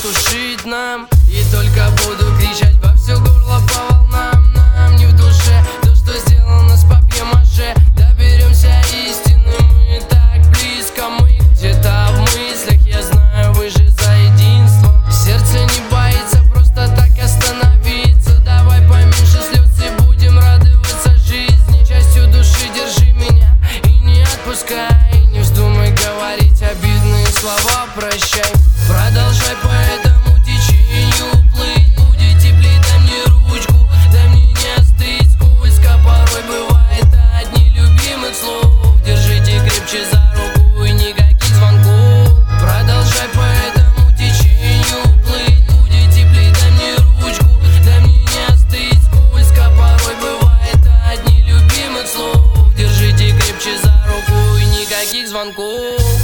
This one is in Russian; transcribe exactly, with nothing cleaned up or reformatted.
потушить нам. И только буду кричать во все горло по волнам. Нам не в душе то, что сделано с папье-маше. Доберемся истины, мы так близко. Мы где-то в мыслях, я знаю, вы же за единство. Сердце не боится просто так остановиться. Давай поменьше слез и будем радоваться жизни. Частью души держи меня и не отпускай. Не вздумай говорить обидные слова, прощай. Продолжай по этому течению плыть. Будет теплей, дай мне ручку, дай мне не остыть. Скользко порой бывает от нелюбимых слов. Держите крепче за руку и никаких звонков. Продолжай по этому течению плыть. Будет теплей, дай мне ручку, дай мне не остыть. Скользко порой бывает от нелюбимых слов. Держите крепче за руку и никаких звонков.